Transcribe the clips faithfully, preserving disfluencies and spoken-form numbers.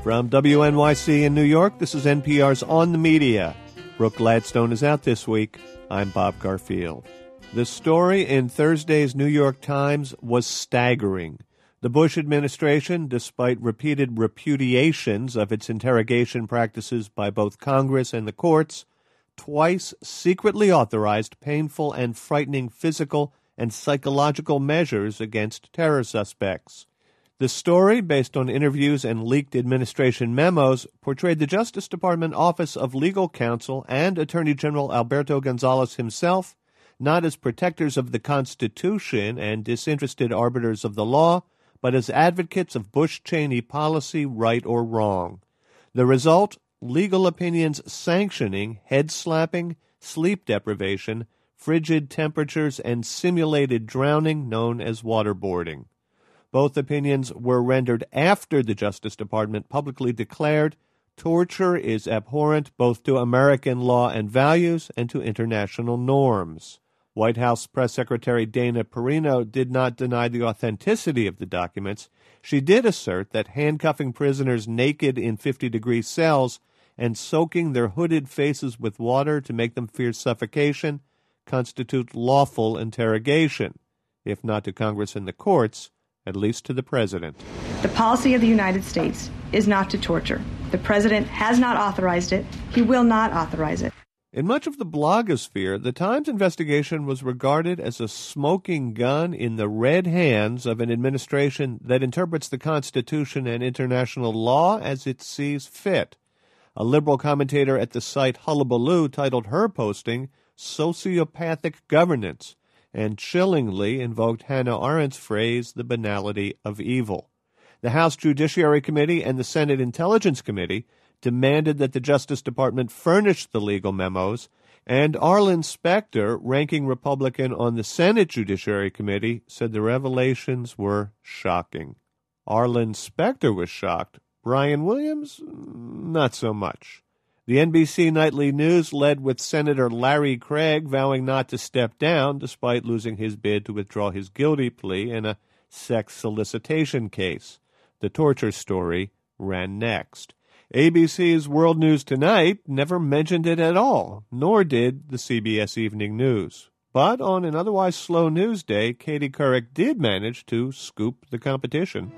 From W N Y C in New York, this is N P R's On the Media. Brooke Gladstone is out this week. I'm Bob Garfield. The story in Thursday's New York Times was staggering. The Bush administration, despite repeated repudiations of its interrogation practices by both Congress and the courts, twice secretly authorized painful and frightening physical and psychological measures against terror suspects. The story, based on interviews and leaked administration memos, portrayed the Justice Department Office of Legal Counsel and Attorney General Alberto Gonzales himself not as protectors of the Constitution and disinterested arbiters of the law, but as advocates of Bush-Cheney policy, right or wrong. The result? Legal opinions sanctioning head-slapping, sleep deprivation, frigid temperatures, and simulated drowning known as waterboarding. Both opinions were rendered after the Justice Department publicly declared torture is abhorrent both to American law and values and to international norms. White House Press Secretary Dana Perino did not deny the authenticity of the documents. She did assert that handcuffing prisoners naked in fifty-degree cells and soaking their hooded faces with water to make them fear suffocation constitute lawful interrogation, if not to Congress and the courts, at least to the president. The policy of the United States is not to torture. The president has not authorized it. He will not authorize it. In much of the blogosphere, the Times investigation was regarded as a smoking gun in the red hands of an administration that interprets the Constitution and international law as it sees fit. A liberal commentator at the site Hullabaloo titled her posting Sociopathic Governance, and chillingly invoked Hannah Arendt's phrase, the banality of evil. The House Judiciary Committee and the Senate Intelligence Committee demanded that the Justice Department furnish the legal memos, and Arlen Specter, ranking Republican on the Senate Judiciary Committee, said the revelations were shocking. Arlen Specter was shocked. Brian Williams, not so much. The N B C Nightly News led with Senator Larry Craig vowing not to step down despite losing his bid to withdraw his guilty plea in a sex solicitation case. The torture story ran next. A B C's World News Tonight never mentioned it at all, nor did the C B S Evening News. But on an otherwise slow news day, Katie Couric did manage to scoop the competition.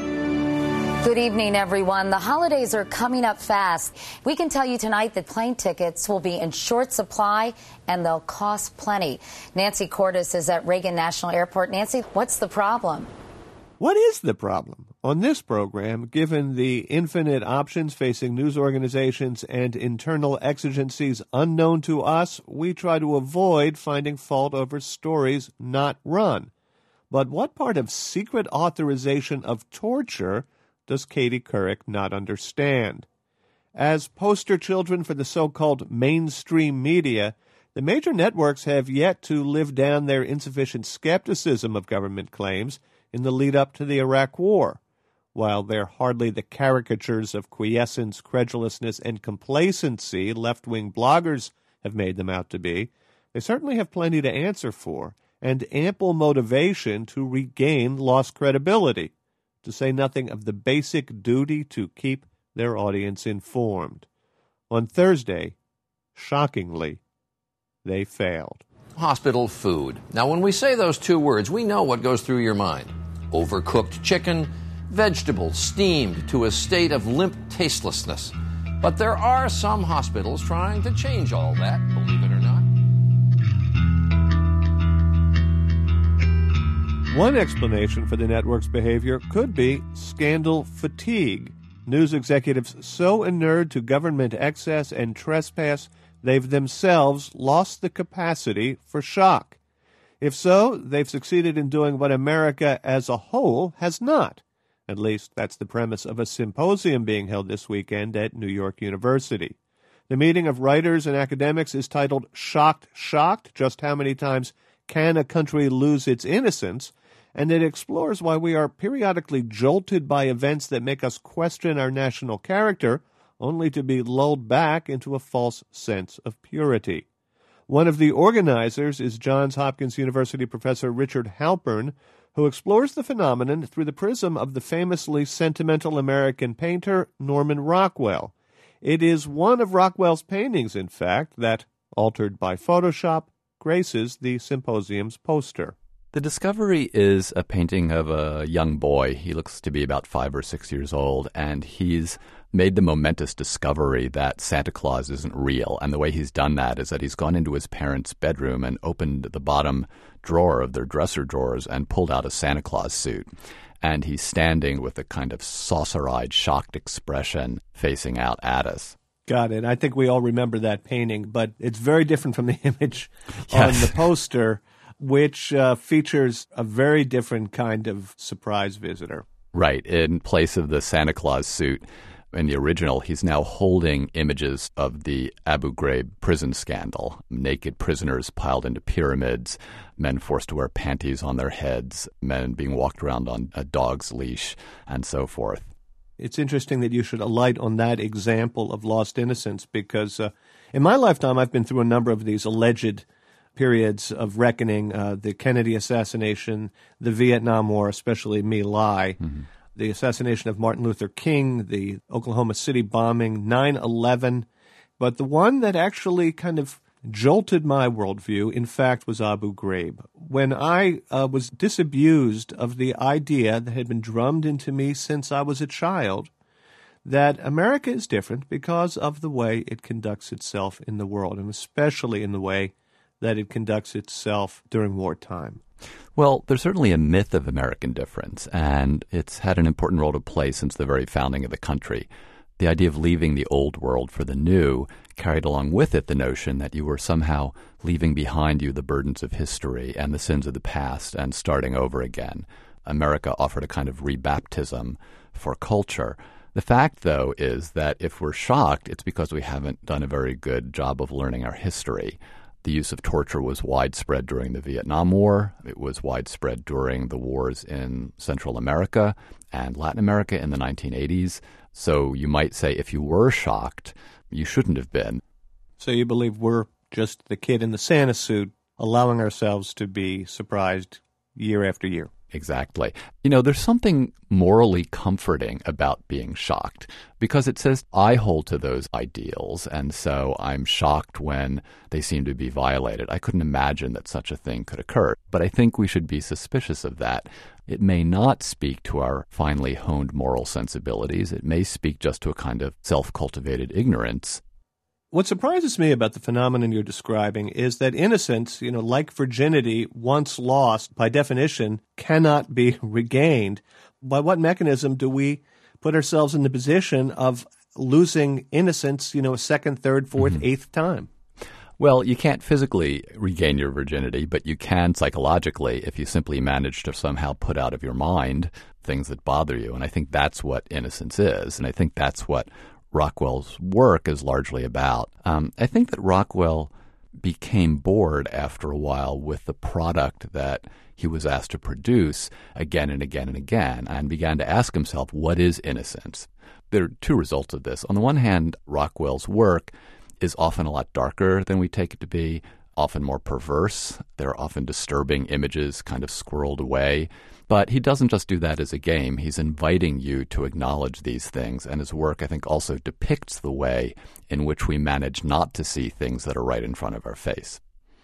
Good evening, everyone. The holidays are coming up fast. We can tell you tonight that plane tickets will be in short supply and they'll cost plenty. Nancy Cordes is at Reagan National Airport. Nancy, what's the problem? What is the problem? On this program, given the infinite options facing news organizations and internal exigencies unknown to us, we try to avoid finding fault over stories not run. But what part of secret authorization of torture does Katie Couric not understand? As poster children for the so-called mainstream media, the major networks have yet to live down their insufficient skepticism of government claims in the lead-up to the Iraq War. While they're hardly the caricatures of quiescence, credulousness, and complacency left-wing bloggers have made them out to be, they certainly have plenty to answer for and ample motivation to regain lost credibility, to say nothing of the basic duty to keep their audience informed. On Thursday, shockingly, they failed. Hospital food. Now, when we say those two words, we know what goes through your mind. Overcooked chicken, vegetables steamed to a state of limp tastelessness. But there are some hospitals trying to change all that, believe it or not. One explanation for the network's behavior could be scandal fatigue. News executives so inured to government excess and trespass, they've themselves lost the capacity for shock. If so, they've succeeded in doing what America as a whole has not. At least that's the premise of a symposium being held this weekend at New York University. The meeting of writers and academics is titled Shocked, Shocked, Just How Many Times Can a Country Lose Its Innocence? And it explores why we are periodically jolted by events that make us question our national character, only to be lulled back into a false sense of purity. One of the organizers is Johns Hopkins University professor Richard Halpern, who explores the phenomenon through the prism of the famously sentimental American painter Norman Rockwell. It is one of Rockwell's paintings, in fact, that, altered by Photoshop, graces the symposium's poster. The discovery is a painting of a young boy. He looks to be about five or six years old, and he's made the momentous discovery that Santa Claus isn't real. And the way he's done that is that he's gone into his parents' bedroom and opened the bottom drawer of their dresser drawers and pulled out a Santa Claus suit. And he's standing with a kind of saucer-eyed, shocked expression facing out at us. Got it. I think we all remember that painting, but it's very different from the image Yes. on the poster, which uh, features a very different kind of surprise visitor. Right. In place of the Santa Claus suit in the original, he's now holding images of the Abu Ghraib prison scandal. Naked prisoners piled into pyramids, men forced to wear panties on their heads, men being walked around on a dog's leash, and so forth. It's interesting that you should alight on that example of lost innocence because uh, in my lifetime I've been through a number of these alleged periods of reckoning, uh, the Kennedy assassination, the Vietnam War, especially My Lai, mm-hmm. the assassination of Martin Luther King, the Oklahoma City bombing, nine eleven. But the one that actually kind of jolted my worldview, in fact, was Abu Ghraib. When I uh, was disabused of the idea that had been drummed into me since I was a child, that America is different because of the way it conducts itself in the world, and especially in the way that it conducts itself during wartime. Well, there's certainly a myth of American difference, and it's had an important role to play since the very founding of the country. The idea of leaving the old world for the new carried along with it the notion that you were somehow leaving behind you the burdens of history and the sins of the past and starting over again. America offered a kind of rebaptism for culture. The fact, though, is that if we're shocked, it's because we haven't done a very good job of learning our history. The use of torture was widespread during the Vietnam War. It was widespread during the wars in Central America and Latin America in the nineteen eighties. So you might say if you were shocked, you shouldn't have been. So you believe we're just the kid in the Santa suit allowing ourselves to be surprised year after year? Exactly. You know, there's something morally comforting about being shocked because it says I hold to those ideals, and so I'm shocked when they seem to be violated. I couldn't imagine that such a thing could occur, but I think we should be suspicious of that. It may not speak to our finely honed moral sensibilities. It may speak just to a kind of self-cultivated ignorance. What surprises me about the phenomenon you're describing is that innocence, you know, like virginity, once lost, by definition, cannot be regained. By what mechanism do we put ourselves in the position of losing innocence, you know, a second, third, fourth, mm-hmm. eighth time? Well, you can't physically regain your virginity, but you can psychologically if you simply manage to somehow put out of your mind things that bother you. And I think that's what innocence is. And I think that's what Rockwell's work is largely about. Um, I think that Rockwell became bored after a while with the product that he was asked to produce again and again and again, and began to ask himself, what is innocence? There are two results of this. On the one hand, Rockwell's work is often a lot darker than we take it to be, often more perverse. There are often disturbing images kind of squirreled away. But he doesn't just do that as a game. He's inviting you to acknowledge these things. And his work, I think, also depicts the way in which we manage not to see things that are right in front of our face.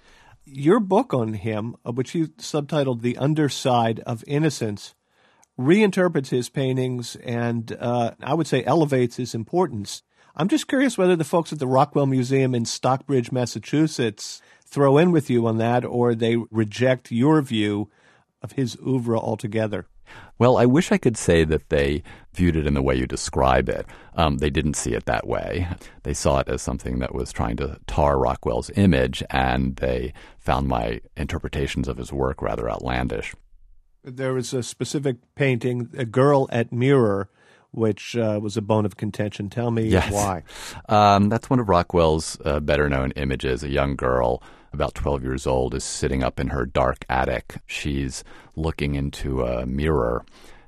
Your book on him, which you subtitled The Underside of Innocence, reinterprets his paintings and uh, I would say elevates his importance. I'm just curious whether the folks at the Rockwell Museum in Stockbridge, Massachusetts, throw in with you on that, or they reject your view of his oeuvre altogether. Well, I wish I could say that they viewed it in the way you describe it. Um, they didn't see it that way. They saw it as something that was trying to tar Rockwell's image, and they found my interpretations of his work rather outlandish. There was a specific painting, A Girl at Mirror, which uh, was a bone of contention. Tell me yes. why. Um, that's one of Rockwell's uh, better-known images. A young girl, about twelve years old, is sitting up in her dark attic. She's looking into a mirror,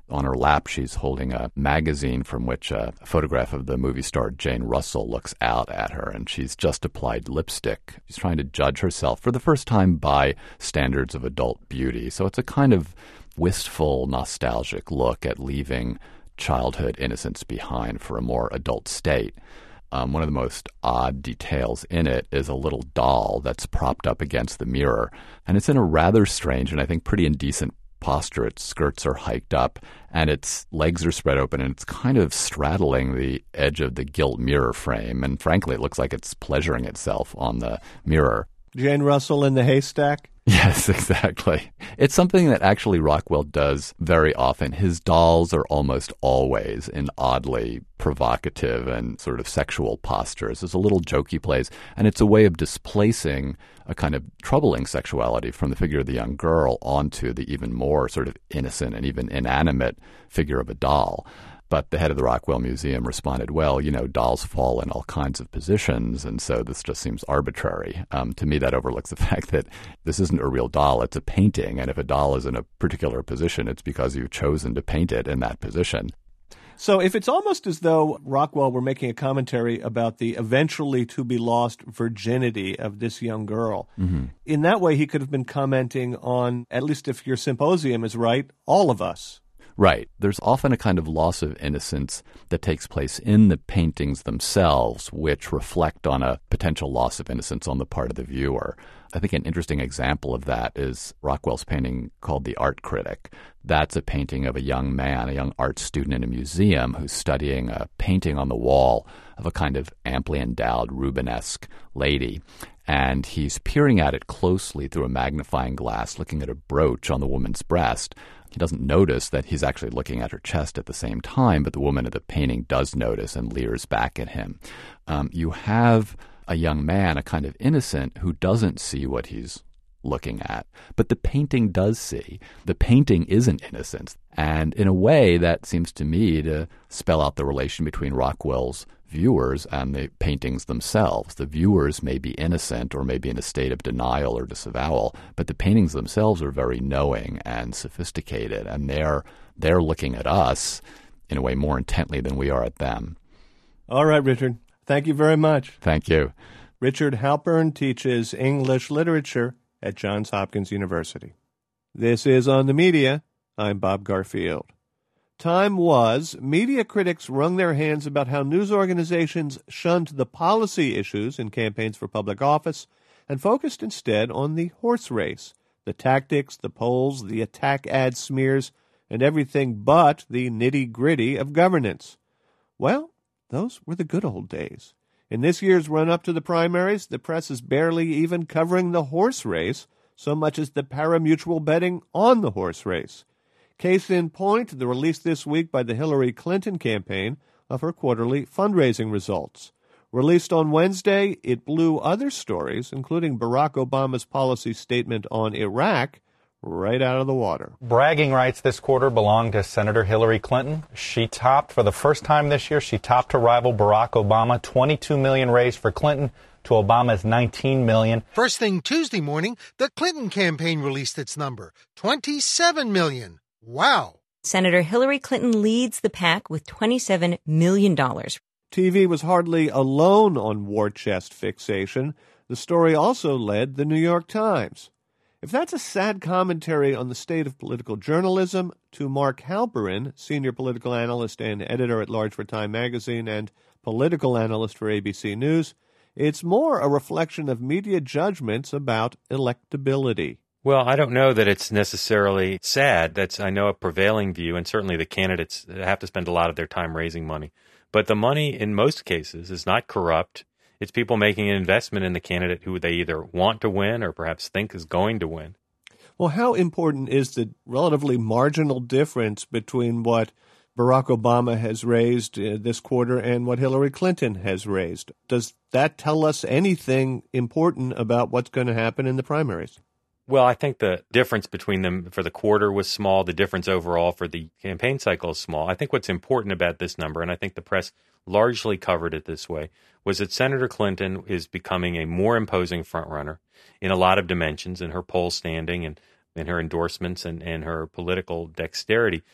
On her lap, she's holding a magazine from which a photograph of the movie star Jane Russell looks out at her, and she's just applied lipstick. She's trying to judge herself for the first time by standards of adult beauty. So it's a kind of wistful, nostalgic look at leaving childhood innocence behind for a more adult state. Um, one of the most odd details in it is a little doll that's propped up against the mirror, and it's in a rather strange and I think pretty indecent posture. Its skirts are hiked up and its legs are spread open, and it's kind of straddling the edge of the gilt mirror frame, and frankly it looks like it's pleasuring itself on the mirror. Jane Russell in the haystack? Yes, exactly. It's something that actually Rockwell does very often. His dolls are almost always in oddly provocative and sort of sexual postures. There's a little joke he plays, and it's a way of displacing a kind of troubling sexuality from the figure of the young girl onto the even more sort of innocent and even inanimate figure of a doll. But the head of the Rockwell Museum responded, well, you know, dolls fall in all kinds of positions, and so this just seems arbitrary. Um, to me, that overlooks the fact that this isn't a real doll, it's a painting, and if a doll is in a particular position, it's because you've chosen to paint it in that position. So if it's almost as though Rockwell were making a commentary about the eventually to be lost virginity of this young girl, mm-hmm. in that way he could have been commenting on, at least if your symposium is right, all of us. Right. There's often a kind of loss of innocence that takes place in the paintings themselves, which reflect on a potential loss of innocence on the part of the viewer. I think an interesting example of that is Rockwell's painting called The Art Critic. That's a painting of a young man, a young art student in a museum who's studying a painting on the wall of a kind of amply endowed Rubenesque lady. And he's peering at it closely through a magnifying glass, looking at a brooch on the woman's breast. He doesn't notice that he's actually looking at her chest at the same time, but the woman at the painting does notice and leers back at him. Um, you have a young man, a kind of innocent, who doesn't see what he's looking at, but the painting does see. The painting isn't innocence. And in a way, that seems to me to spell out the relation between Rockwell's viewers and the paintings themselves. The viewers may be innocent or may be in a state of denial or disavowal, but the paintings themselves are very knowing and sophisticated, and they're they're looking at us in a way more intently than we are at them. All right, Richard. Thank you very much. Thank you. Richard Halpern teaches English literature at Johns Hopkins University. This is On the Media. I'm Bob Garfield. Time was, media critics wrung their hands about how news organizations shunned the policy issues in campaigns for public office and focused instead on the horse race, the tactics, the polls, the attack ad smears, and everything but the nitty-gritty of governance. Well, those were the good old days. In this year's run-up to the primaries, the press is barely even covering the horse race, so much as the pari-mutuel betting on the horse race. Case in point, the release this week by the Hillary Clinton campaign of her quarterly fundraising results. Released on Wednesday, it blew other stories, including Barack Obama's policy statement on Iraq, right out of the water. Bragging rights this quarter belong to Senator Hillary Clinton. She topped, for the first time this year, she topped her rival Barack Obama. twenty-two million dollars raised for Clinton to Obama's nineteen million dollars. First thing Tuesday morning, the Clinton campaign released its number, twenty-seven million dollars. Wow. Senator Hillary Clinton leads the pack with twenty-seven million dollars. T V was hardly alone on war chest fixation. The story also led the New York Times. If that's a sad commentary on the state of political journalism, to Mark Halperin, senior political analyst and editor-at-large for Time magazine and political analyst for A B C News, it's more a reflection of media judgments about electability. Well, I don't know that it's necessarily sad. That's, I know, a prevailing view, and certainly the candidates have to spend a lot of their time raising money. But the money, in most cases, is not corrupt. It's people making an investment in the candidate who they either want to win or perhaps think is going to win. Well, how important is the relatively marginal difference between what Barack Obama has raised uh, this quarter and what Hillary Clinton has raised? Does that tell us anything important about what's going to happen in the primaries? Well, I think the difference between them for the quarter was small. The difference overall for the campaign cycle is small. I think what's important about this number, and I think the press largely covered it this way, was that Senator Clinton is becoming a more imposing frontrunner in a lot of dimensions, in her poll standing and in her endorsements and, and her political dexterity.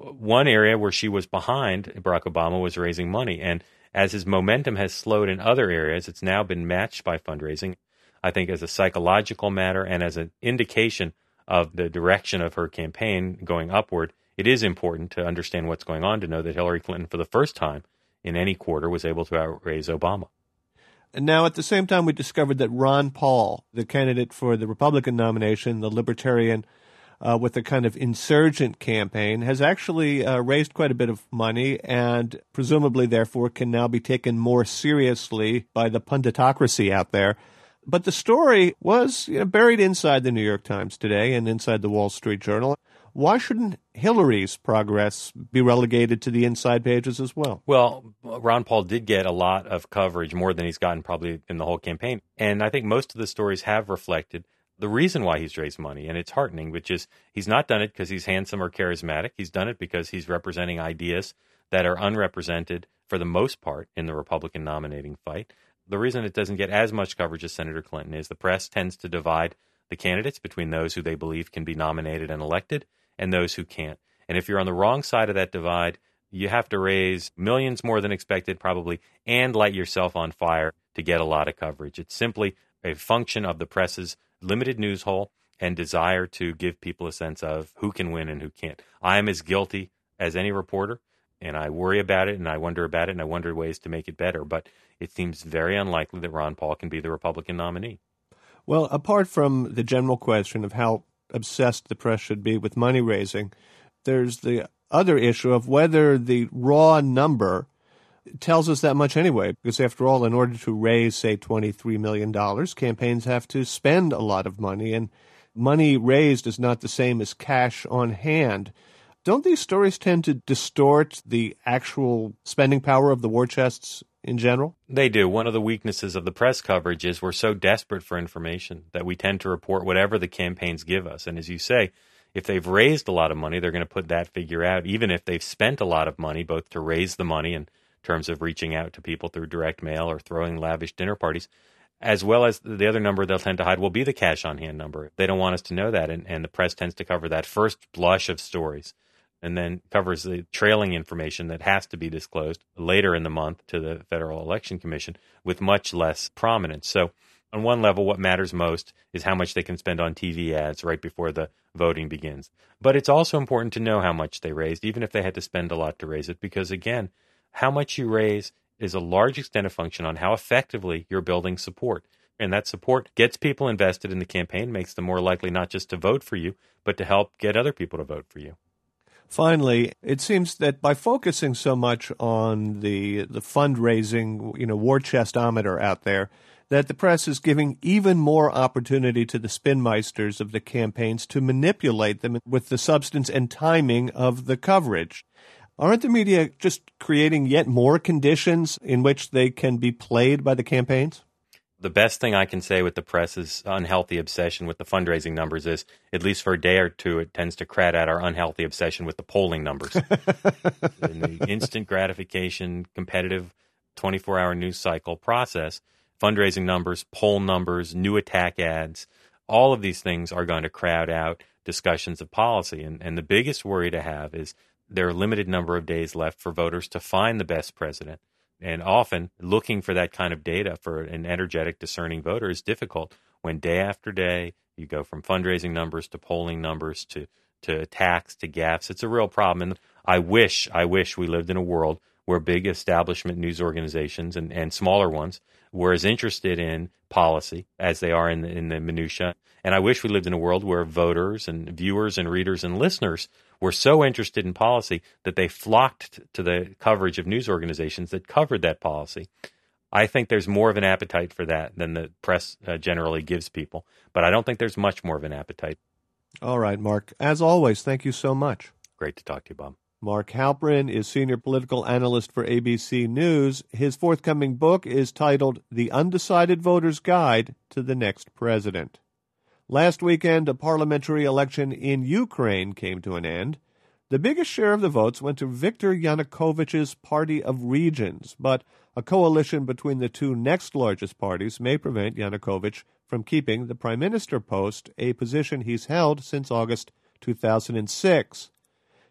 one area where she was behind Barack Obama was raising money. And as his momentum has slowed in other areas, it's now been matched by fundraising. I think as a psychological matter and as an indication of the direction of her campaign going upward, it is important to understand what's going on to know that Hillary Clinton, for the first time in any quarter, was able to outraise Obama. And now, at the same time, we discovered that Ron Paul, the candidate for the Republican nomination, the Libertarian, uh, with a kind of insurgent campaign, has actually uh, raised quite a bit of money and presumably, therefore, can now be taken more seriously by the punditocracy out there. But the story was, you know, buried inside the New York Times today and inside the Wall Street Journal. Why shouldn't Hillary's progress be relegated to the inside pages as well? Well, Ron Paul did get a lot of coverage, more than he's gotten probably in the whole campaign. And I think most of the stories have reflected the reason why he's raised money. And it's heartening, which is he's not done it because he's handsome or charismatic. He's done it because he's representing ideas that are unrepresented for the most part in the Republican nominating fight. The reason it doesn't get as much coverage as Senator Clinton is the press tends to divide the candidates between those who they believe can be nominated and elected and those who can't. And if you're on the wrong side of that divide, you have to raise millions more than expected probably and light yourself on fire to get a lot of coverage. It's simply a function of the press's limited news hole and desire to give people a sense of who can win and who can't. I am as guilty as any reporter, and I worry about it and I wonder about it and I wonder ways to make it better. But it seems very unlikely that Ron Paul can be the Republican nominee. Well, apart from the general question of how obsessed the press should be with money raising, there's the other issue of whether the raw number tells us that much anyway. Because after all, in order to raise, say, twenty-three million dollars, campaigns have to spend a lot of money, and money raised is not the same as cash on hand. Don't these stories tend to distort the actual spending power of the war chests in general? They do. One of the weaknesses of the press coverage is we're so desperate for information that we tend to report whatever the campaigns give us. And as you say, if they've raised a lot of money, they're going to put that figure out, even if they've spent a lot of money, both to raise the money in terms of reaching out to people through direct mail or throwing lavish dinner parties, as well as the other number they'll tend to hide will be the cash on hand number. They don't want us to know that, and, and the press tends to cover that first blush of stories and then covers the trailing information that has to be disclosed later in the month to the Federal Election Commission with much less prominence. So on one level, what matters most is how much they can spend on T V ads right before the voting begins. But it's also important to know how much they raised, even if they had to spend a lot to raise it, because, again, how much you raise is a large extent a function on how effectively you're building support. And that support gets people invested in the campaign, makes them more likely not just to vote for you, but to help get other people to vote for you. Finally, it seems that by focusing so much on the the fundraising, you know, war chestometer out there, that the press is giving even more opportunity to the spinmeisters of the campaigns to manipulate them with the substance and timing of the coverage. Aren't the media just creating yet more conditions in which they can be played by the campaigns? The best thing I can say with the press's unhealthy obsession with the fundraising numbers is, at least for a day or two, it tends to crowd out our unhealthy obsession with the polling numbers. In the instant gratification, competitive twenty-four hour news cycle process, fundraising numbers, poll numbers, new attack ads, all of these things are going to crowd out discussions of policy. And, and the biggest worry to have is there are a limited number of days left for voters to find the best president. And often looking for that kind of data for an energetic, discerning voter is difficult when day after day you go from fundraising numbers to polling numbers to, to attacks to gaffes. It's a real problem. And I wish, I wish we lived in a world where big establishment news organizations and, and smaller ones were as interested in policy as they are in the, in the minutia. And I wish we lived in a world where voters and viewers and readers and listeners were so interested in policy that they flocked to the coverage of news organizations that covered that policy. I think there's more of an appetite for that than the press uh, generally gives people, but I don't think there's much more of an appetite. All right, Mark. As always, thank you so much. Great to talk to you, Bob. Mark Halperin is senior political analyst for A B C News. His forthcoming book is titled The Undecided Voter's Guide to the Next President. Last weekend, a parliamentary election in Ukraine came to an end. The biggest share of the votes went to Viktor Yanukovych's Party of Regions, but a coalition between the two next largest parties may prevent Yanukovych from keeping the prime minister post, a position he's held since August two thousand six.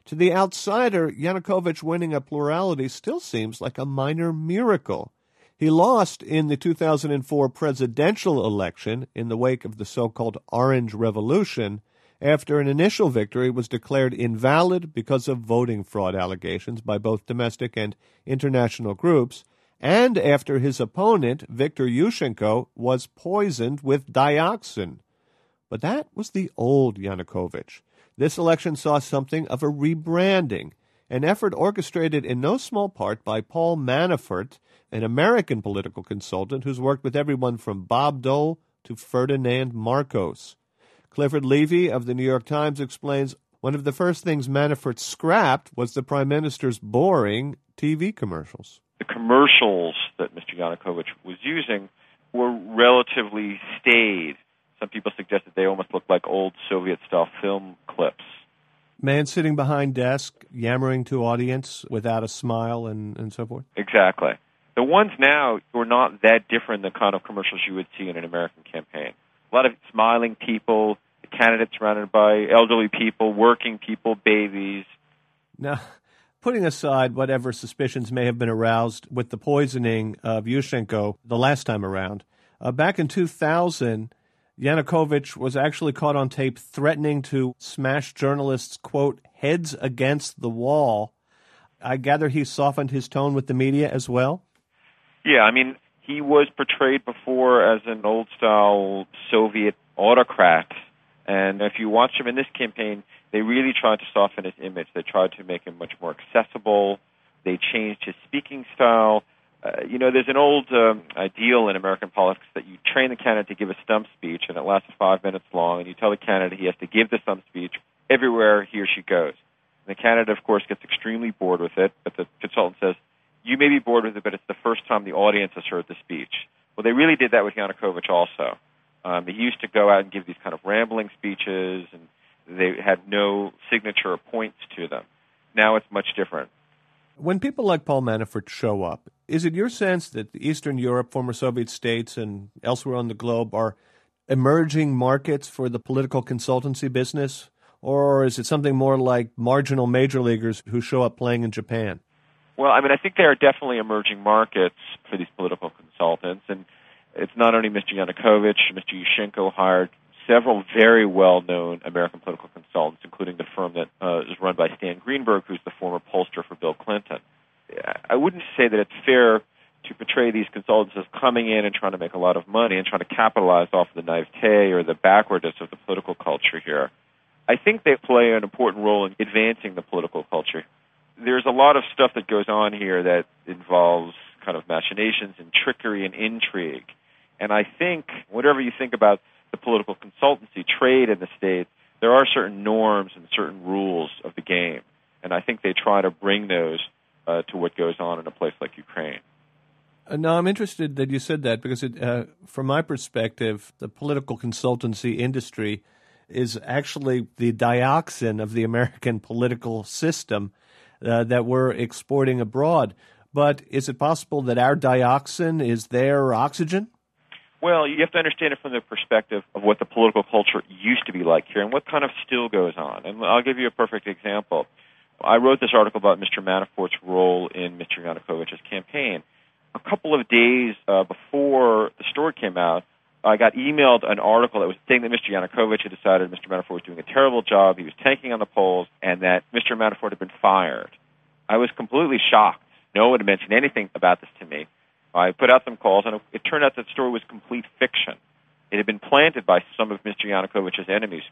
To the outsider, Yanukovych winning a plurality still seems like a minor miracle. He lost in the two thousand four presidential election in the wake of the so-called Orange Revolution, after an initial victory was declared invalid because of voting fraud allegations by both domestic and international groups, and after his opponent, Viktor Yushchenko, was poisoned with dioxin. But that was the old Yanukovych. This election saw something of a rebranding, an effort orchestrated in no small part by Paul Manafort, an American political consultant who's worked with everyone from Bob Dole to Ferdinand Marcos. Clifford Levy of the New York Times explains one of the first things Manafort scrapped was the prime minister's boring T V commercials. The commercials that Mister Yanukovych was using were relatively staid. Some people suggested they almost looked like old Soviet-style film clips. Man sitting behind desk, yammering to audience without a smile and, and so forth? Exactly. The ones now were not that different than the kind of commercials you would see in an American campaign. A lot of smiling people, the candidates surrounded by elderly people, working people, babies. Now, putting aside whatever suspicions may have been aroused with the poisoning of Yushchenko the last time around, uh, back in two thousand, Yanukovych was actually caught on tape threatening to smash journalists' quote, heads against the wall. I gather he softened his tone with the media as well? Yeah, I mean, he was portrayed before as an old-style Soviet autocrat. And if you watch him in this campaign, they really tried to soften his image. They tried to make him much more accessible. They changed his speaking style. Uh, you know, there's an old um, ideal in American politics that you train the candidate to give a stump speech, and it lasts five minutes long, and you tell the candidate he has to give the stump speech everywhere he or she goes. And the candidate, of course, gets extremely bored with it, but the consultant says, you may be bored with it, but it's the first time the audience has heard the speech. Well, they really did that with Yanukovych also. Um, he used to go out and give these kind of rambling speeches, and they had no signature or points to them. Now it's much different. When people like Paul Manafort show up, is it your sense that Eastern Europe, former Soviet states, and elsewhere on the globe are emerging markets for the political consultancy business? Or is it something more like marginal major leaguers who show up playing in Japan? Well, I mean, I think there are definitely emerging markets for these political consultants, and it's not only Mister Yanukovych. Mister Yushchenko hired several very well-known American political consultants, including the firm that uh, is run by Stan Greenberg, who's the former pollster for Bill Clinton. I wouldn't say that it's fair to portray these consultants as coming in and trying to make a lot of money and trying to capitalize off the naivete or the backwardness of the political culture here. I think they play an important role in advancing the political culture. There's a lot of stuff that goes on here that involves kind of machinations and trickery and intrigue. And I think, whatever you think about the political consultancy trade in the States, there are certain norms and certain rules of the game. And I think they try to bring those uh, to what goes on in a place like Ukraine. Uh, no, I'm interested that you said that because, it, uh, from my perspective, the political consultancy industry is actually the dioxin of the American political system uh, that we're exporting abroad. But is it possible that our dioxin is their oxygen? Well, you have to understand it from the perspective of what the political culture used to be like here and what kind of still goes on. And I'll give you a perfect example. I wrote this article about Mister Manafort's role in Mister Yanukovych's campaign. A couple of days uh, before the story came out, I got emailed an article that was saying that Mister Yanukovych had decided Mister Manafort was doing a terrible job, he was tanking on the polls, and that Mister Manafort had been fired. I was completely shocked. No one had mentioned anything about this to me. I put out some calls, and it turned out that the story was complete fiction. It had been planted by some of Mister Yanukovych's enemies,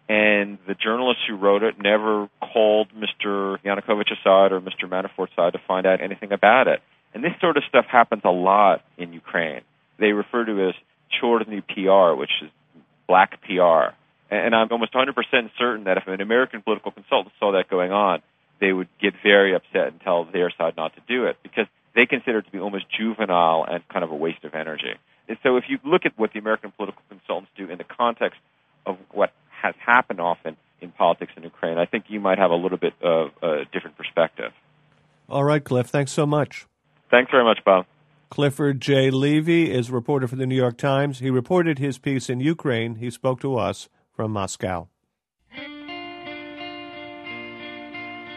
and the journalists who wrote it never called Mister Yanukovych aside or Mister Manafort aside to find out anything about it. And this sort of stuff happens a lot in Ukraine. They refer to it as Chorny P R, which is black P R. And I'm almost one hundred percent certain that if an American political consultant saw that going on, they would get very upset and tell their side not to do it because they consider it to be almost juvenile and kind of a waste of energy. And so if you look at what the American political consultants do in the context of what has happened often in politics in Ukraine, I think you might have a little bit of a different perspective. All right, Cliff, thanks so much. Thanks very much, Bob. Clifford J. Levy is a reporter for the New York Times. He reported his piece in Ukraine. He spoke to us from Moscow.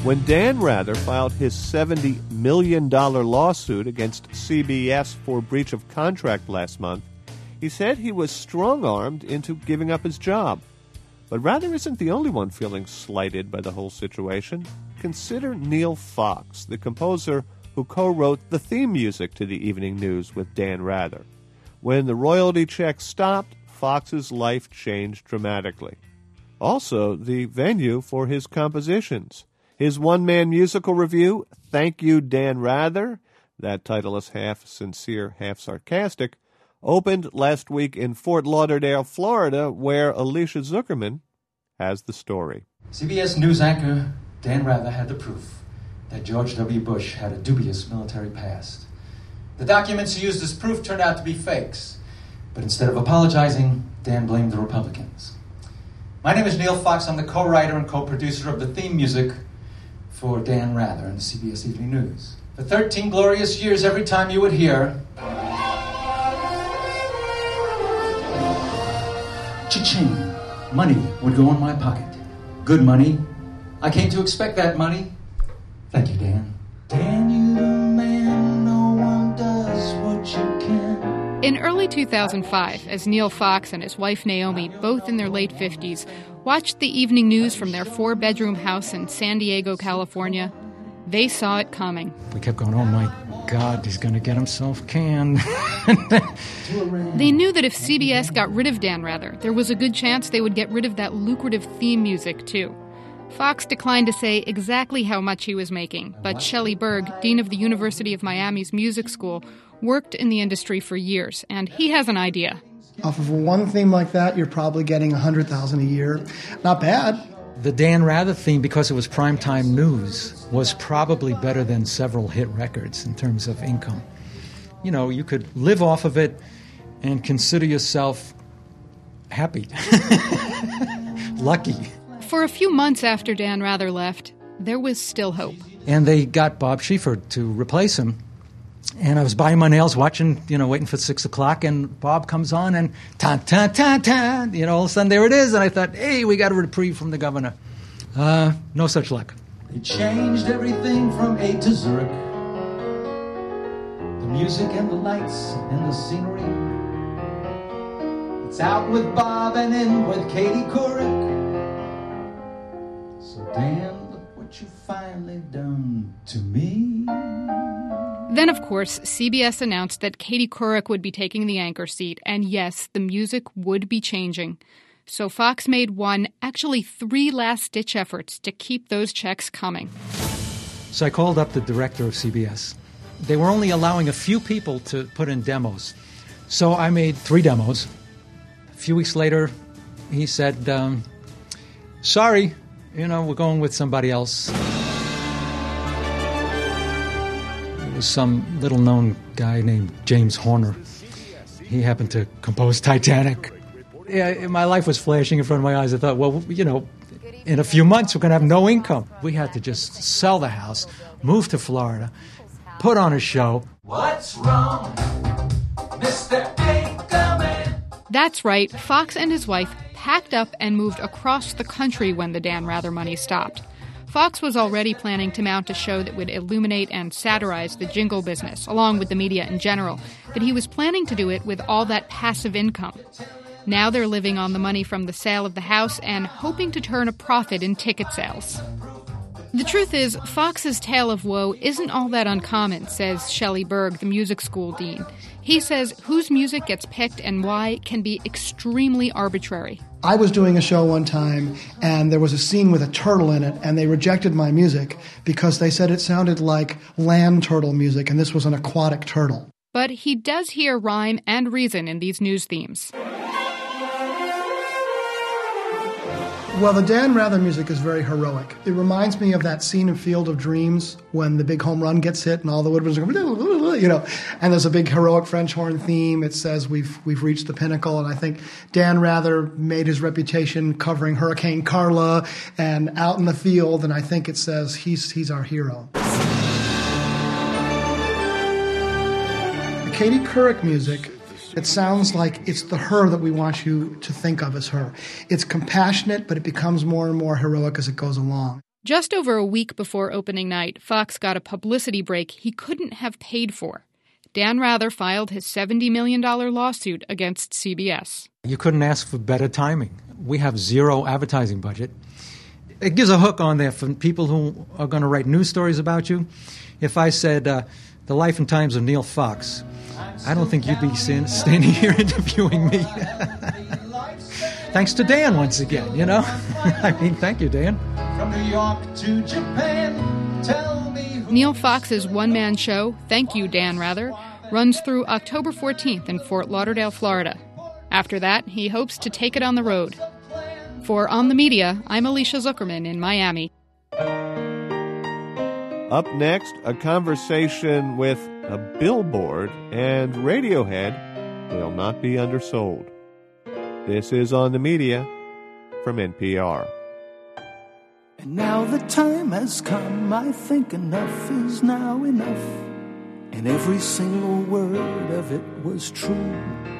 When Dan Rather filed his seventy million dollars lawsuit against C B S for breach of contract last month, he said he was strong-armed into giving up his job. But Rather isn't the only one feeling slighted by the whole situation. Consider Neil Fox, the composer who co-wrote the theme music to the evening news with Dan Rather. When the royalty check stopped, Fox's life changed dramatically. Also, the venue for his compositions. His one-man musical review, Thank You, Dan Rather, that title is half sincere, half sarcastic, opened last week in Fort Lauderdale, Florida, where Alicia Zuckerman has the story. C B S News anchor Dan Rather had the proof that George W. Bush had a dubious military past. The documents he used as proof turned out to be fakes, but instead of apologizing, Dan blamed the Republicans. My name is Neil Fox. I'm the co-writer and co-producer of the theme music for Dan Rather and the C B S Evening News. For thirteen glorious years, every time you would hear cha-ching, money would go in my pocket. Good money. I came to expect that money. Thank you, Dan. Dan, you the man, no one does what you can. In early two thousand five, as Neil Fox and his wife Naomi, both in their late fifties, watched the evening news from their four-bedroom house in San Diego, California, they saw it coming. We kept going, oh my God, he's going to get himself canned. They knew that if C B S got rid of Dan Rather, there was a good chance they would get rid of that lucrative theme music, too. Fox declined to say exactly how much he was making, but Shelley Berg, dean of the University of Miami's music school, worked in the industry for years, and he has an idea. Off of one theme like that, you're probably getting one hundred thousand dollars a year. Not bad. The Dan Rather theme, because it was primetime news, was probably better than several hit records in terms of income. You know, you could live off of it and consider yourself happy. Lucky. For a few months after Dan Rather left, there was still hope. And they got Bob Schieffer to replace him. And I was biting my nails watching, you know, waiting for six o'clock, and Bob comes on, and ta ta ta ta, you know, all of a sudden there it is, and I thought, hey, we got a reprieve from the governor. Uh, no such luck. They changed everything from A to Zurich. The music and the lights and the scenery. It's out with Bob and in with Katie Couric. So Dan, look what you finally done to me. Then, of course, C B S announced that Katie Couric would be taking the anchor seat, and yes, the music would be changing. So Fox made one, actually three last-ditch efforts to keep those checks coming. So I called up the director of C B S. They were only allowing a few people to put in demos. So I made three demos. A few weeks later, he said, um, sorry, you know, we're going with somebody else. Some little-known guy named James Horner. He happened to compose Titanic. Yeah, my life was flashing in front of my eyes. I thought, well, you know, in a few months we're going to have no income. We had to just sell the house, move to Florida, put on a show. What's wrong, Mister Anchorman? That's right. Fox and his wife packed up and moved across the country when the Dan Rather money stopped. Fox was already planning to mount a show that would illuminate and satirize the jingle business, along with the media in general, but he was planning to do it with all that passive income. Now they're living on the money from the sale of the house and hoping to turn a profit in ticket sales. The truth is, Fox's tale of woe isn't all that uncommon, says Shelley Berg, the music school dean. He says whose music gets picked and why can be extremely arbitrary. I was doing a show one time, and there was a scene with a turtle in it, and they rejected my music because they said it sounded like land turtle music, and this was an aquatic turtle. But he does hear rhyme and reason in these news themes. Well, the Dan Rather music is very heroic. It reminds me of that scene in Field of Dreams when the big home run gets hit and all the woodwinds are going, you know, and there's a big heroic French horn theme. It says we've we've reached the pinnacle, and I think Dan Rather made his reputation covering Hurricane Carla and Out in the Field, and I think it says he's he's our hero. The Katie Couric music, it sounds like it's the her that we want you to think of as her. It's compassionate, but it becomes more and more heroic as it goes along. Just over a week before opening night, Fox got a publicity break he couldn't have paid for. Dan Rather filed his seventy million dollars lawsuit against C B S. You couldn't ask for better timing. We have zero advertising budget. It gives a hook on there for people who are going to write news stories about you. If I said, uh, the life and times of Neil Fox, I don't think you'd be standing here interviewing me. Thanks to Dan once again, you know? I mean, thank you, Dan. From New York to Japan, tell me who... Neil Fox's one-man show, Thank You, Dan Rather, runs through October fourteenth in Fort Lauderdale, Florida. After that, he hopes to take it on the road. For On the Media, I'm Alicia Zuckerman in Miami. Up next, a conversation with a billboard, and Radiohead will not be undersold. This is On the Media from N P R. And now the time has come, I think enough is now enough, and every single word of it was true.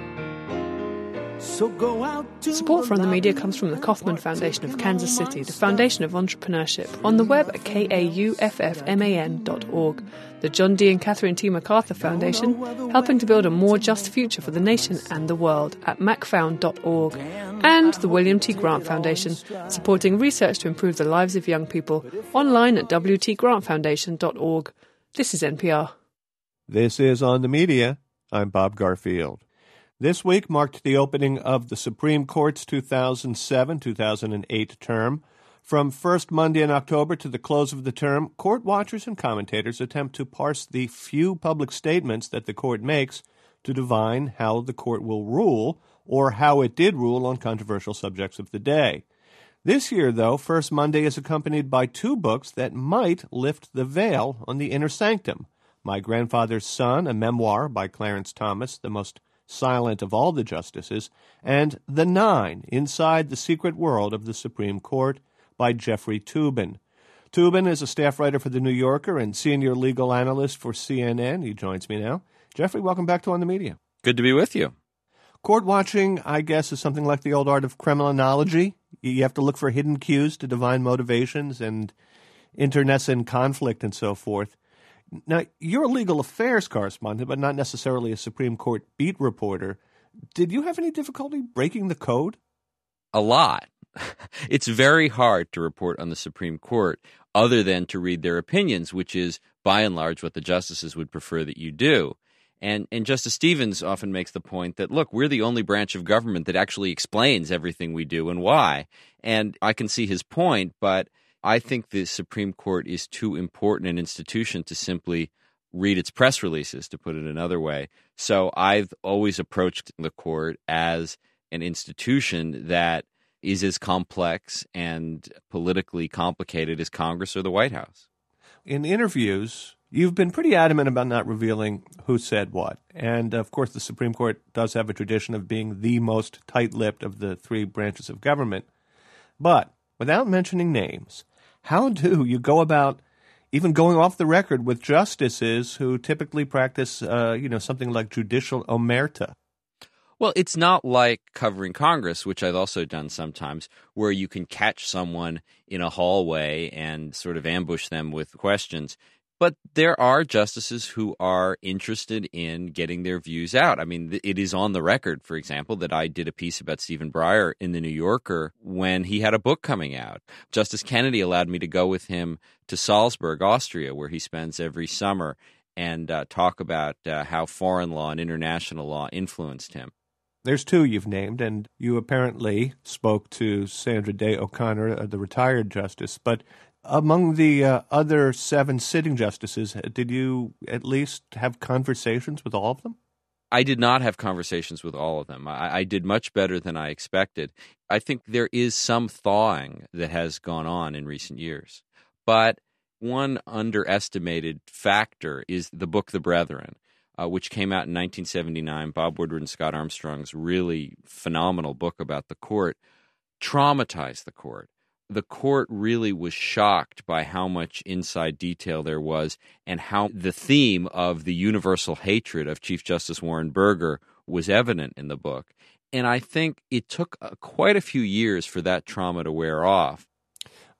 So go out to Support for On the Media comes from the Kauffman Foundation of Kansas City, the foundation of entrepreneurship, on the web at K A U F F M A N dot org. The John D. and Catherine T. MacArthur Foundation, helping to build a more just future for the nation and the world at macfound dot org. And the William T. Grant Foundation, supporting research to improve the lives of young people, online at w t grant foundation dot org. This is N P R. This is On the Media. I'm Bob Garfield. This week marked the opening of the Supreme Court's two thousand seven to two thousand eight term. From first Monday in October to the close of the term, court watchers and commentators attempt to parse the few public statements that the court makes to divine how the court will rule or how it did rule on controversial subjects of the day. This year, though, First Monday is accompanied by two books that might lift the veil on the inner sanctum. My Grandfather's Son, a memoir by Clarence Thomas, the most silent of all the justices, and The Nine, Inside the Secret World of the Supreme Court, by Jeffrey Toobin. Toobin is a staff writer for The New Yorker and senior legal analyst for C N N. He joins me now. Jeffrey, welcome back to On the Media. Good to be with you. Court watching, I guess, is something like the old art of criminology. You have to look for hidden cues to divine motivations and internecine conflict and so forth. Now, you're a legal affairs correspondent, but not necessarily a Supreme Court beat reporter. Did you have any difficulty breaking the code? A lot. It's very hard to report on the Supreme Court other than to read their opinions, which is, by and large, what the justices would prefer that you do. And, and Justice Stevens often makes the point that, look, we're the only branch of government that actually explains everything we do and why. And I can see his point, but I think the Supreme Court is too important an institution to simply read its press releases, to put it another way. So I've always approached the court as an institution that is as complex and politically complicated as Congress or the White House. In interviews, you've been pretty adamant about not revealing who said what. And, of course, the Supreme Court does have a tradition of being the most tight-lipped of the three branches of government. But without mentioning names, how do you go about even going off the record with justices who typically practice, uh, you know, something like judicial omerta? Well, it's not like covering Congress, which I've also done sometimes, where you can catch someone in a hallway and sort of ambush them with questions. But there are justices who are interested in getting their views out. I mean, it is on the record, for example, that I did a piece about Stephen Breyer in The New Yorker when he had a book coming out. Justice Kennedy allowed me to go with him to Salzburg, Austria, where he spends every summer, and uh, talk about uh, how foreign law and international law influenced him. There's two you've named, and you apparently spoke to Sandra Day O'Connor, uh, the retired justice. But among the uh, other seven sitting justices, did you at least have conversations with all of them? I did not have conversations with all of them. I, I did much better than I expected. I think there is some thawing that has gone on in recent years. But one underestimated factor is the book The Brethren, Uh, which came out in nineteen seventy-nine, Bob Woodward and Scott Armstrong's really phenomenal book about the court, traumatized the court. The court really was shocked by how much inside detail there was and how the theme of the universal hatred of Chief Justice Warren Burger was evident in the book. And I think it took uh, quite a few years for that trauma to wear off.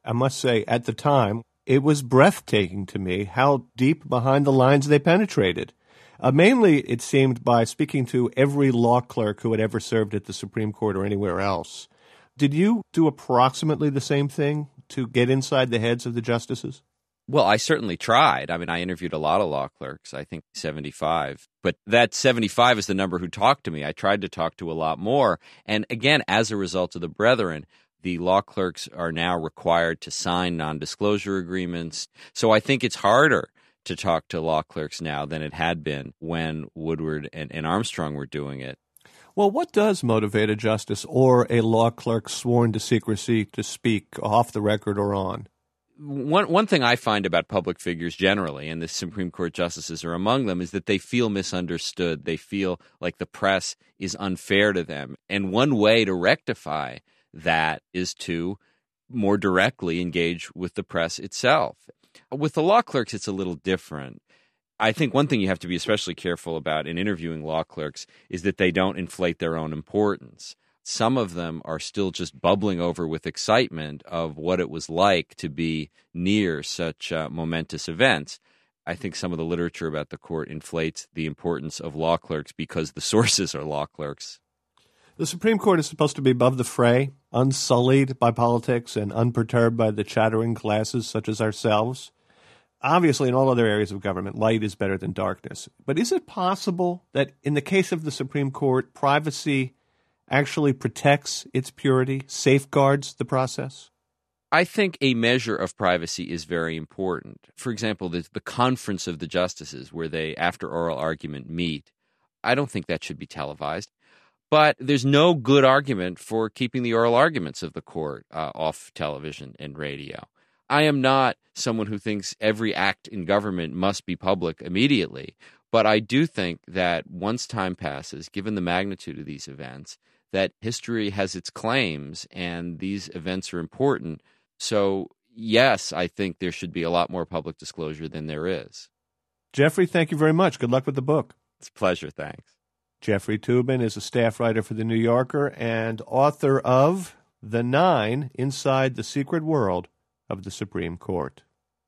I must say, at the time, it was breathtaking to me how deep behind the lines they penetrated. Uh, mainly, it seemed, by speaking to every law clerk who had ever served at the Supreme Court or anywhere else. Did you do approximately the same thing to get inside the heads of the justices? Well, I certainly tried. I mean, I interviewed a lot of law clerks, I think seventy-five. But that seventy-five is the number who talked to me. I tried to talk to a lot more. And again, as a result of the Brethren, the law clerks are now required to sign non-disclosure agreements. So I think it's harder to talk to law clerks now than it had been when Woodward and, and Armstrong were doing it. Well, what does motivate a justice or a law clerk sworn to secrecy to speak off the record or on? One one thing I find about public figures generally, and the Supreme Court justices are among them, is that they feel misunderstood. They feel like the press is unfair to them. And one way to rectify that is to more directly engage with the press itself. With the law clerks, it's a little different. I think one thing you have to be especially careful about in interviewing law clerks is that they don't inflate their own importance. Some of them are still just bubbling over with excitement of what it was like to be near such uh, momentous events. I think some of the literature about the court inflates the importance of law clerks because the sources are law clerks. The Supreme Court is supposed to be above the fray, unsullied by politics and unperturbed by the chattering classes such as ourselves. Obviously, in all other areas of government, light is better than darkness. But is it possible that in the case of the Supreme Court, privacy actually protects its purity, safeguards the process? I think a measure of privacy is very important. For example, the, the conference of the justices where they, after oral argument, meet. I don't think that should be televised. But there's no good argument for keeping the oral arguments of the court uh, off television and radio. I am not someone who thinks every act in government must be public immediately, but I do think that once time passes, given the magnitude of these events, that history has its claims and these events are important. So, yes, I think there should be a lot more public disclosure than there is. Jeffrey, thank you very much. Good luck with the book. It's a pleasure. Thanks. Jeffrey Toobin is a staff writer for The New Yorker and author of The Nine, Inside the Secret World of the Supreme Court.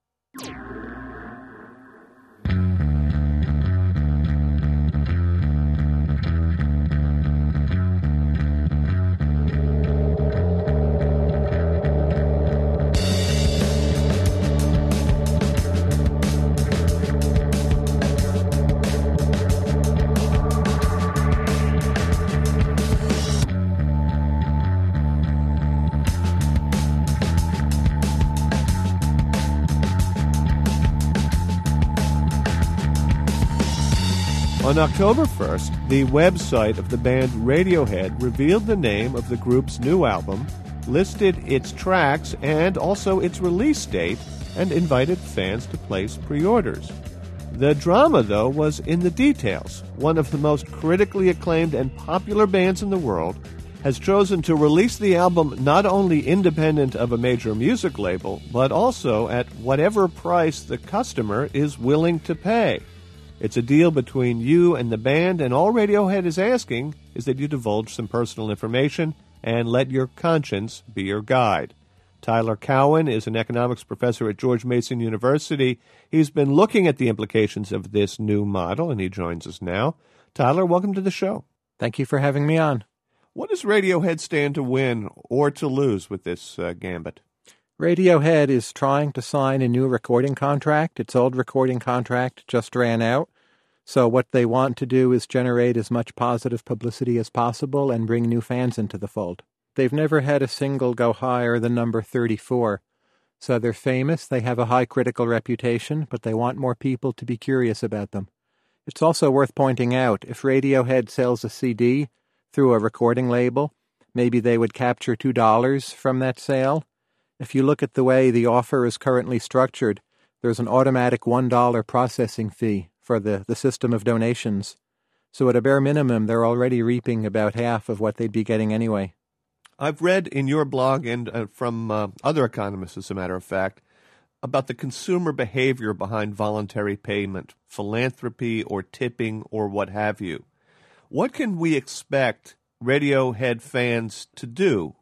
On October first, the website of the band Radiohead revealed the name of the group's new album, listed its tracks and also its release date, and invited fans to place pre-orders. The drama, though, was in the details. One of the most critically acclaimed and popular bands in the world has chosen to release the album not only independent of a major music label, but also at whatever price the customer is willing to pay. It's a deal between you and the band, and all Radiohead is asking is that you divulge some personal information and let your conscience be your guide. Tyler Cowen is an economics professor at George Mason University. He's been looking at the implications of this new model, and he joins us now. Tyler, welcome to the show. Thank you for having me on. What does Radiohead stand to win or to lose with this uh, gambit? Radiohead is trying to sign a new recording contract. Its old recording contract just ran out. So what they want to do is generate as much positive publicity as possible and bring new fans into the fold. They've never had a single go higher than number thirty-four. So they're famous, they have a high critical reputation, but they want more people to be curious about them. It's also worth pointing out, if Radiohead sells a C D through a recording label, maybe they would capture two dollars from that sale. If you look at the way the offer is currently structured, there's an automatic one dollar processing fee for the, the system of donations. So at a bare minimum, they're already reaping about half of what they'd be getting anyway. I've read in your blog and uh, from uh, other economists, as a matter of fact, about the consumer behavior behind voluntary payment, philanthropy or tipping or what have you. What can we expect Radiohead fans to do?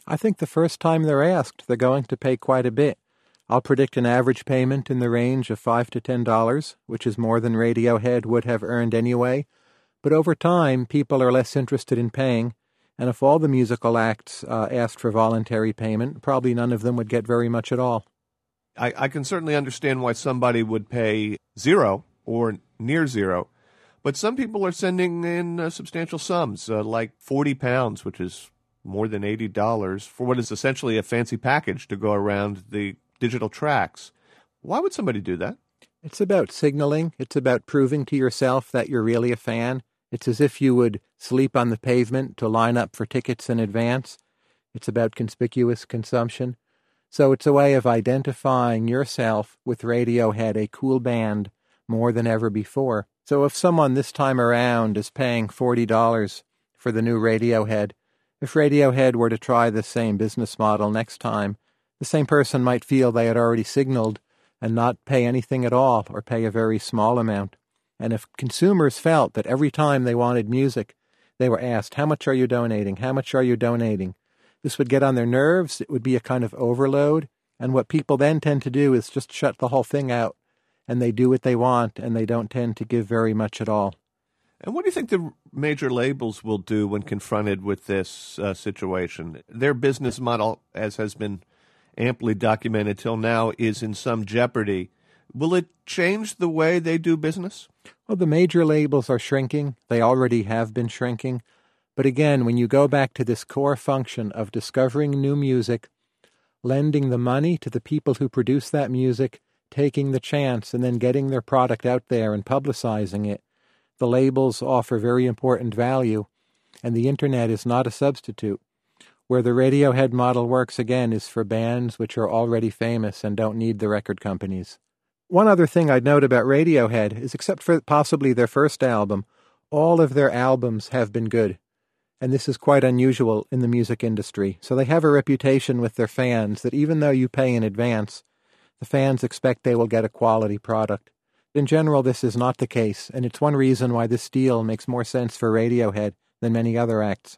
I think the first time they're asked, they're going to pay quite a bit. I'll predict an average payment in the range of five to ten dollars, which is more than Radiohead would have earned anyway. But over time, people are less interested in paying, and if all the musical acts uh, asked for voluntary payment, probably none of them would get very much at all. I, I can certainly understand why somebody would pay zero or near zero, but some people are sending in uh, substantial sums, uh, like forty pounds, which is more than eighty dollars, for what is essentially a fancy package to go around the digital tracks. Why would somebody do that? It's about signaling. It's about proving to yourself that you're really a fan. It's as if you would sleep on the pavement to line up for tickets in advance. It's about conspicuous consumption. So it's a way of identifying yourself with Radiohead, a cool band, more than ever before. So if someone this time around is paying forty dollars for the new Radiohead, if Radiohead were to try the same business model next time, the same person might feel they had already signaled and not pay anything at all or pay a very small amount. And if consumers felt that every time they wanted music, they were asked, how much are you donating? How much are you donating? This would get on their nerves. It would be a kind of overload. And what people then tend to do is just shut the whole thing out, and they do what they want, and they don't tend to give very much at all. And what do you think the major labels will do when confronted with this uh, situation? Their business model, as has been amply documented till now, is in some jeopardy. Will it change the way they do business? Well, the major labels are shrinking. They already have been shrinking. But again, when you go back to this core function of discovering new music, lending the money to the people who produce that music, taking the chance, and then getting their product out there and publicizing it, the labels offer very important value, and the Internet is not a substitute. Where the Radiohead model works, again, is for bands which are already famous and don't need the record companies. One other thing I'd note about Radiohead is, except for possibly their first album, all of their albums have been good. And this is quite unusual in the music industry. So they have a reputation with their fans that even though you pay in advance, the fans expect they will get a quality product. In general, this is not the case, and it's one reason why this deal makes more sense for Radiohead than many other acts.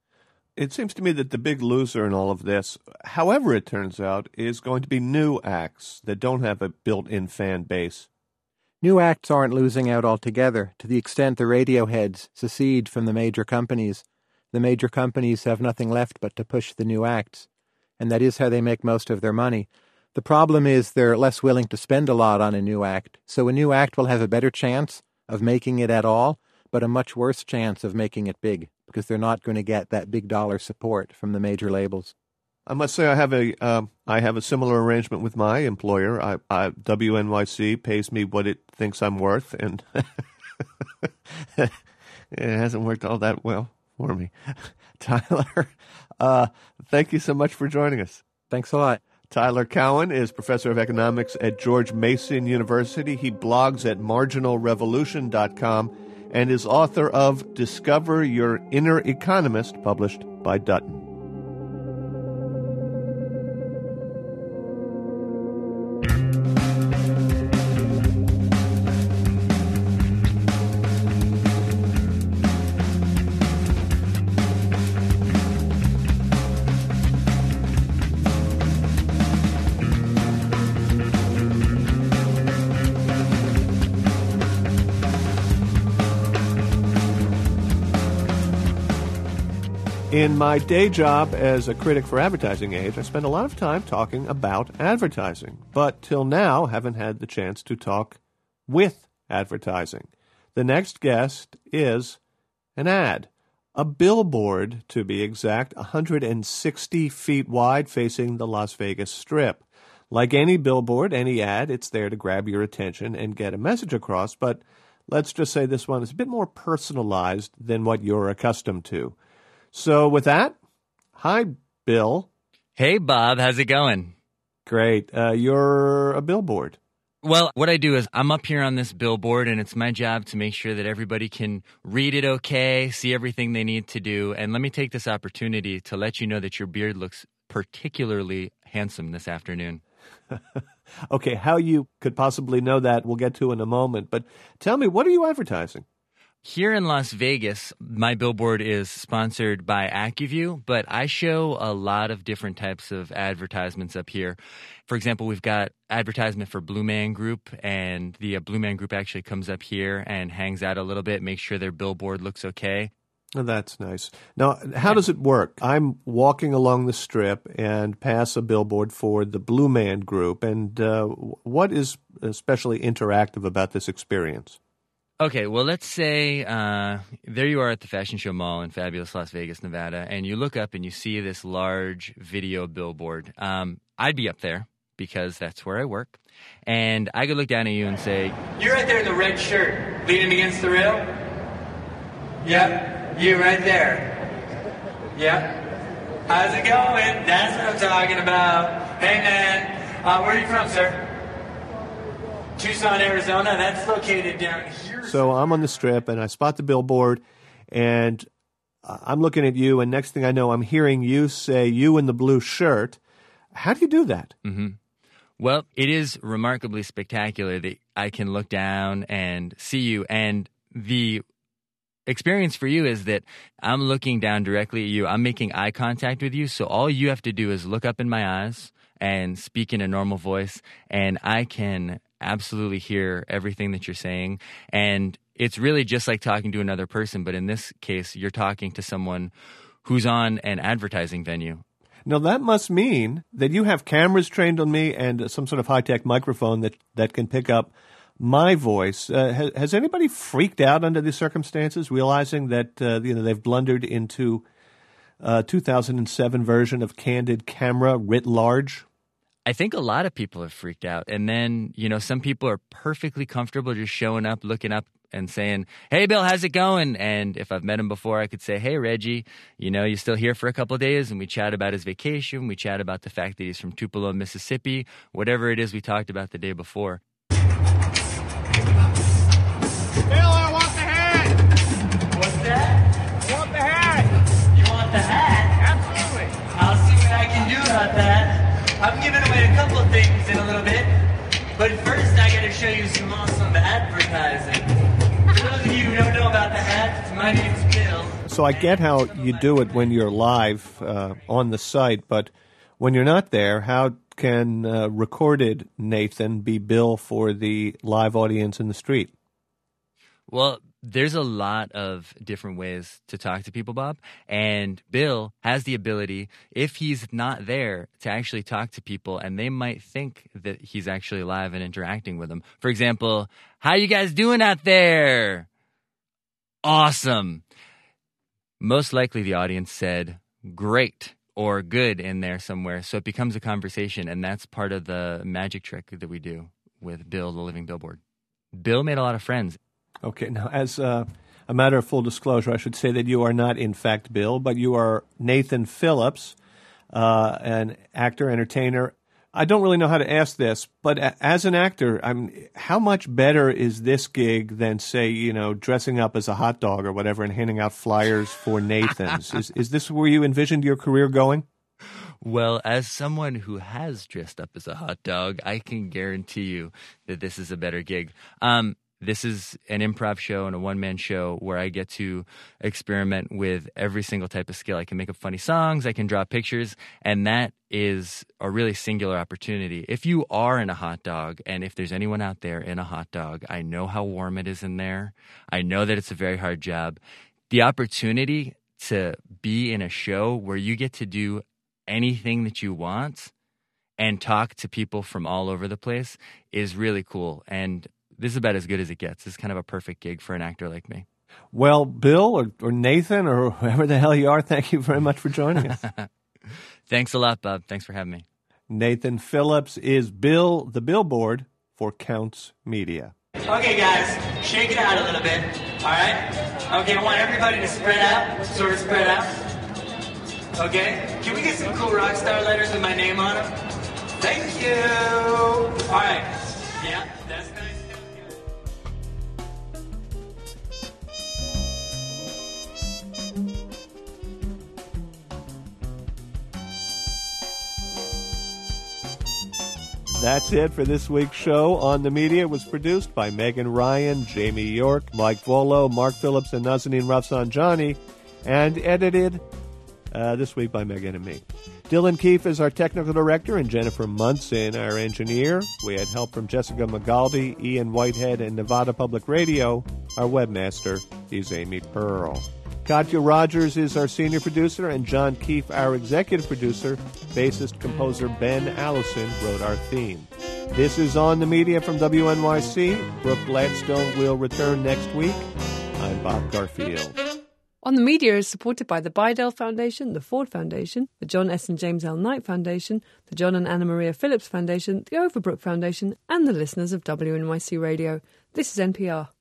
It seems to me that the big loser in all of this, however it turns out, is going to be new acts that don't have a built-in fan base. New acts aren't losing out altogether. To the extent the Radioheads secede from the major companies, the major companies have nothing left but to push the new acts, and that is how they make most of their money. The problem is they're less willing to spend a lot on a new act, so a new act will have a better chance of making it at all, but a much worse chance of making it big, because they're not going to get that big dollar support from the major labels. I must say I have a um, I have a similar arrangement with my employer. I, I, W N Y C pays me what it thinks I'm worth, and it hasn't worked all that well for me. Tyler, uh, thank you so much for joining us. Thanks a lot. Tyler Cowen is professor of economics at George Mason University. He blogs at marginal revolution dot com and is author of Discover Your Inner Economist, published by Dutton. In my day job as a critic for Advertising Age, I spend a lot of time talking about advertising, but till now haven't had the chance to talk with advertising. The next guest is an ad, a billboard, to be exact, one hundred sixty feet wide facing the Las Vegas Strip. Like any billboard, any ad, it's there to grab your attention and get a message across, but let's just say this one is a bit more personalized than what you're accustomed to. So with that, hi, Bill. Hey, Bob. How's it going? Great. Uh, you're a billboard. Well, what I do is I'm up here on this billboard, and it's my job to make sure that everybody can read it okay, see everything they need to do. And let me take this opportunity to let you know that your beard looks particularly handsome this afternoon. Okay, how you could possibly know that we'll get to in a moment. But tell me, what are you advertising? Here in Las Vegas, my billboard is sponsored by AccuView, but I show a lot of different types of advertisements up here. For example, we've got advertisement for Blue Man Group, and the uh, Blue Man Group actually comes up here and hangs out a little bit, makes sure their billboard looks okay. Oh, that's nice. Now, how does it work? I'm walking along the strip and pass a billboard for the Blue Man Group, and uh, what is especially interactive about this experience? Okay, well, let's say uh, there you are at the Fashion Show Mall in fabulous Las Vegas, Nevada, and you look up and you see this large video billboard. Um, I'd be up there because that's where I work, and I could look down at you and say, "You're right there in the red shirt, leaning against the rail? Yep, you right there. Yep. How's it going? That's what I'm talking about. Hey, man, uh, where are you from, sir? Tucson, Arizona. That's located down here." So I'm on the strip, and I spot the billboard, and I'm looking at you, and next thing I know, I'm hearing you say, "You in the blue shirt." How do you do that? Mm-hmm. Well, it is remarkably spectacular that I can look down and see you, and the experience for you is that I'm looking down directly at you. I'm making eye contact with you, so all you have to do is look up in my eyes and speak in a normal voice, and I can absolutely hear everything that you're saying. And it's really just like talking to another person, but in this case, you're talking to someone who's on an advertising venue. Now, that must mean that you have cameras trained on me and some sort of high-tech microphone that, that can pick up my voice. Uh, has, has anybody freaked out under these circumstances, realizing that uh, you know they've blundered into a two thousand seven version of Candid Camera writ large? I think a lot of people have freaked out. And then, you know, some people are perfectly comfortable just showing up, looking up and saying, "Hey, Bill, how's it going?" And if I've met him before, I could say, "Hey, Reggie, you know, you still here for a couple of days?" And we chat about his vacation. We chat about the fact that he's from Tupelo, Mississippi, whatever it is we talked about the day before. Bill, I want the hat. What's that? I want the hat. You want the hat? Absolutely. I'll see what I can do about that. I'm giving away a couple of things in a little bit, but first I got to show you some awesome advertising. For those of you who don't know about the hat, my name's Bill. So I get how you do it when you're live uh, on the site, but when you're not there, how can uh, recorded Nathan be Bill for the live audience in the street? Well, there's a lot of different ways to talk to people, Bob. And Bill has the ability, if he's not there, to actually talk to people, and they might think that he's actually live and interacting with them. For example, "How you guys doing out there?" Awesome. Most likely the audience said, "Great," or "good" in there somewhere. So it becomes a conversation, and that's part of the magic trick that we do with Bill, the Living Billboard. Bill made a lot of friends. Okay, now as uh, a matter of full disclosure, I should say that you are not, in fact, Bill, but you are Nathan Phillips, uh, an actor, entertainer. I don't really know how to ask this, but a- as an actor, I'm, how much better is this gig than, say, you know, dressing up as a hot dog or whatever and handing out flyers for Nathan's? is, is this where you envisioned your career going? Well, as someone who has dressed up as a hot dog, I can guarantee you that this is a better gig. Um, This is an improv show and a one-man show where I get to experiment with every single type of skill. I can make up funny songs, I can draw pictures, and that is a really singular opportunity. If you are in a hot dog, and if there's anyone out there in a hot dog, I know how warm it is in there. I know that it's a very hard job. The opportunity to be in a show where you get to do anything that you want and talk to people from all over the place is really cool. And this is about as good as it gets. This is kind of a perfect gig for an actor like me. Well, Bill or, or Nathan or whoever the hell you are, thank you very much for joining us. Thanks a lot, Bob. Thanks for having me. Nathan Phillips is Bill, the Billboard for Counts Media. Okay, guys, shake it out a little bit, all right? Okay, I want everybody to spread out, sort of spread out. Okay? Can we get some cool rock star letters with my name on them? Thank you. All right. Yeah, that's nice. That's it for this week's show. On the Media It was produced by Megan Ryan, Jamie York, Mike Volo, Mark Phillips, and Nazanin Rafsanjani, and edited uh, this week by Megan and me. Dylan Keefe is our technical director, and Jennifer Munson, our engineer. We had help from Jessica Magaldi, Ian Whitehead, and Nevada Public Radio. Our webmaster is Amy Pearl. Katya Rogers is our senior producer, and John Keefe, our executive producer. Bassist composer Ben Allison wrote our theme. This is On the Media from W N Y C. Brooke Gladstone will return next week. I'm Bob Garfield. On the Media is supported by the Bidell Foundation, the Ford Foundation, the John S. and James L. Knight Foundation, the John and Anna Maria Phillips Foundation, the Overbrook Foundation, and the listeners of W N Y C Radio. This is N P R.